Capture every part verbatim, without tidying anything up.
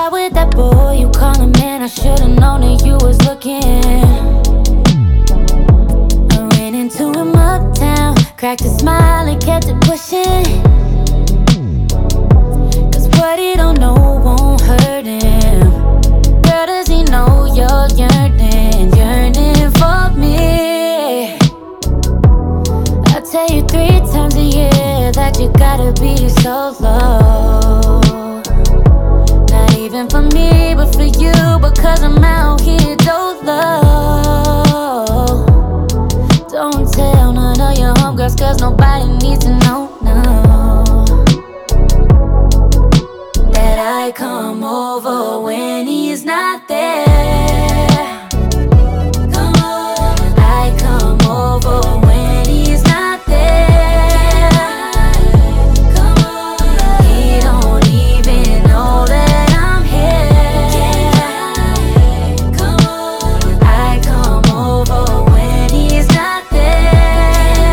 out with that boy you callin' man. I should've known that you was looking. I ran into him uptown, cracked a smile and kept it pushing. Cause what he don't know won't hurt him. Girl, does he know you're yearning, yearning for me? I tell you three times a year that you gotta be so low. Not even for me, but for you, because I'm out here dolo. Don't tell none of your homegirls, cause nobody needs to know, no. That I come over when he's not there. Come over, I come over when he's not there. Come over, he don't even know that I'm here. Come over, I come over when he's not there.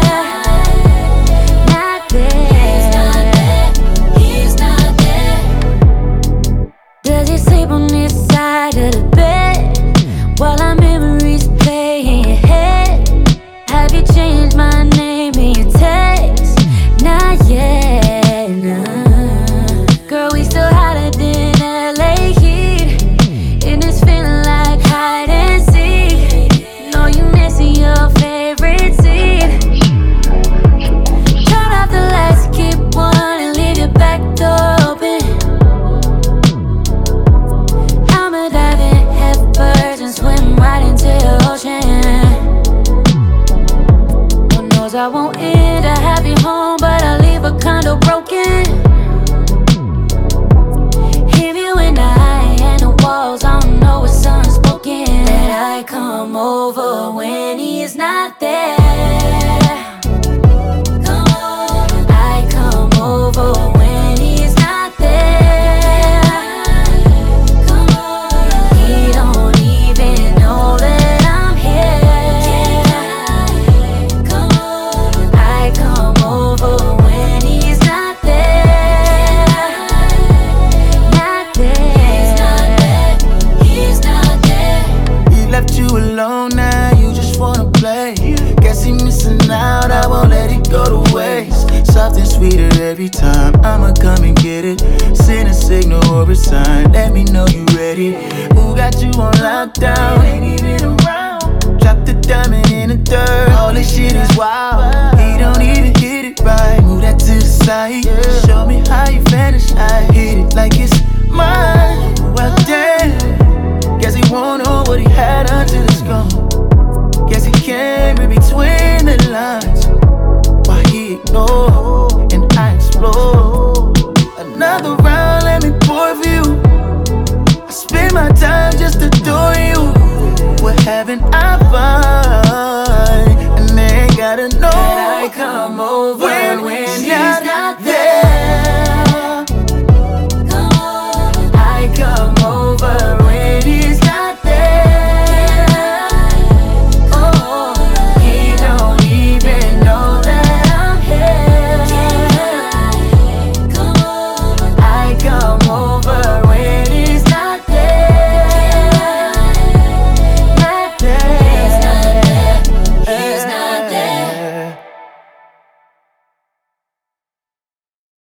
Not there. He's not there. Does he sleep on this side of the bed while our memories play in your head? Have you changed my name in your text? Not yet, nah. Girl, we still hotter than L A heat, and it's feeling like hide and seek. Know you missing your favorite seat. Turn off the lights, keep one and leave your back door open. I'ma dive in head first and swim right into your ocean. Who knows I won't end a happy home, but I'll leave a condo broken. Hear me when I and the walls, I don't know what's unspoken. That I come over when he's not there. Come over, I come over when he's not there. Come over, he don't even know that I'm here. Come over, I come over when he's not there. Not there. He's not there. He left you alone now, you just wanna play. Guess he missing out, I won't let it go to waste. Soft and sweeter every time, I'ma come and get it. Send a signal or a sign, let me know you ready. Who got you on lockdown? Ain't even around. Drop the diamond in the dirt, all this shit is wild. He don't even hit it right, move that to the side. Show me how you feel.